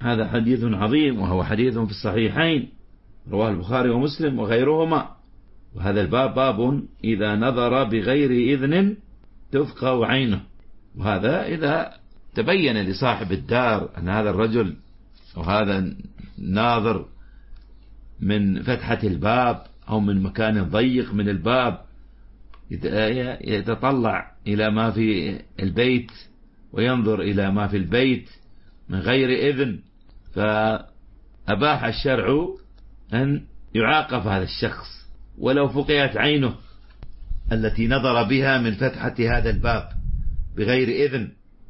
هذا حديث عظيم، وهو حديث في الصحيحين رواه البخاري ومسلم وغيرهما. وهذا الباب باب إذا نظر بغير إذن تفقه عينه. وهذا إذا تبين لصاحب الدار أن هذا الرجل أو هذا الناظر من فتحة الباب أو من مكان ضيق من الباب يتطلع إلى ما في البيت وينظر إلى ما في البيت من غير إذن، فأباح الشرع أن يعاقب هذا الشخص ولو فقئت عينه التي نظر بها من فتحة هذا الباب بغير إذن.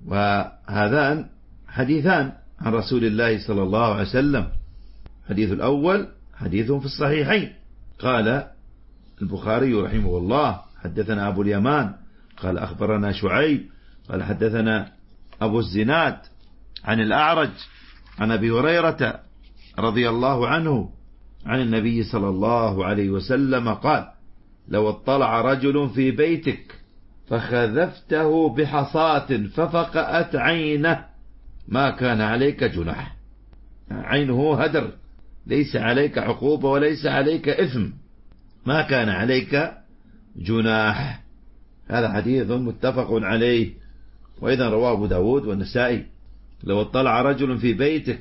وهذان حديثان عن رسول الله صلى الله عليه وسلم. حديث الأول حديث في الصحيحين، قال البخاري رحمه الله: حدثنا أبو اليمان قال أخبرنا شعيب قال حدثنا أبو الزناد عن الأعرج عن أبي هريرة رضي الله عنه عن النبي صلى الله عليه وسلم قال: لو اطلع رجل في بيتك فخذفته بحصاة ففقأت عينه ما كان عليك جناح. عينه هدر، ليس عليك عقوبة وليس عليك إثم، ما كان عليك جناح. هذا حديث متفق عليه، وإذا رواه أبو داود والنسائي: لو اطلع رجل في بيتك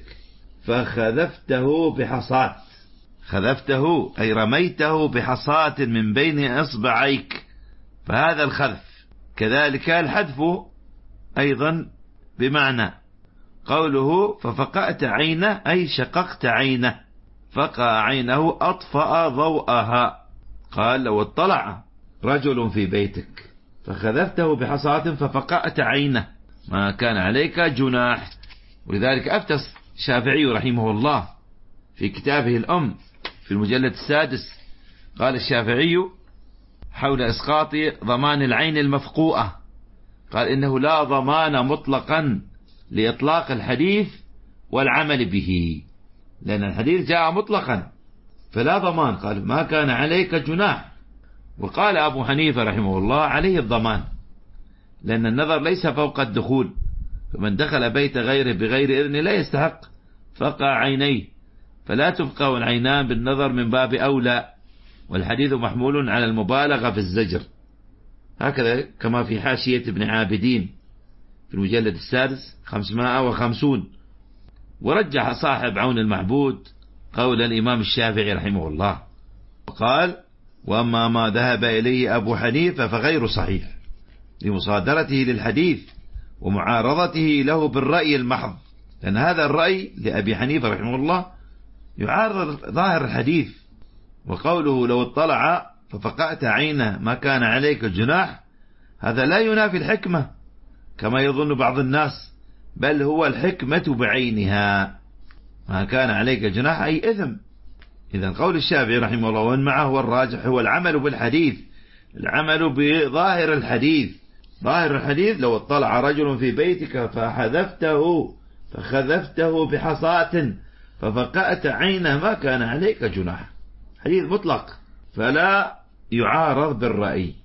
فخذفته بحصاة، خذفته أي رميته بحصاة من بين إصبعيك، فهذا الخذف. كذلك الحذف أيضا بمعنى قوله ففقأت عينه أي شققت عينه، فقأ عينه أطفأ ضوءها. قال: لو اطلع رجل في بيتك فخذفته بحصاة ففقأت عينه ما كان عليك جناح. ولذلك أفتى الشافعي رحمه الله في كتابه الأم في المجلد السادس، قال الشافعي حول إسقاط ضمان العين المفقوءة، قال: إنه لا ضمان مطلقا لإطلاق الحديث والعمل به، لأن الحديث جاء مطلقا فلا ضمان. قال: ما كان عليك جناح. وقال أبو حنيفة رحمه الله: عليه الضمان، لأن النظر ليس فوق الدخول، فمن دخل بيت غيره بغير إذن لا يستحق فقع عينيه، فلا تفقه العينان بالنظر من باب أولى، والحديث محمول على المبالغة في الزجر. هكذا كما في حاشية ابن عابدين في المجلد السادس 550. ورجح صاحب عون المعبود قول الإمام الشافعي رحمه الله، وقال: وأما ما ذهب إليه أبو حنيفة فغير صحيح لمصادرته للحديث ومعارضته له بالرأي المحض، لأن هذا الرأي لأبي حنيفة رحمه الله يعارض ظاهر الحديث. وقوله لو اطلع ففقأت عينه ما كان عليك جناح، هذا لا ينافي الحكمة كما يظن بعض الناس، بل هو الحكمة بعينها. ما كان عليك جناح أي إثم. إذن قول الشافعي رحمه الله ومن معه هو الراجح هو العمل بالحديث، العمل بظاهر الحديث. ظاهر الحديث: لو اطلع رجل في بيتك فخذفته بحصاة ففقأت عينه ما كان عليك جناح. حديث مطلق فلا يعارض بالرأي.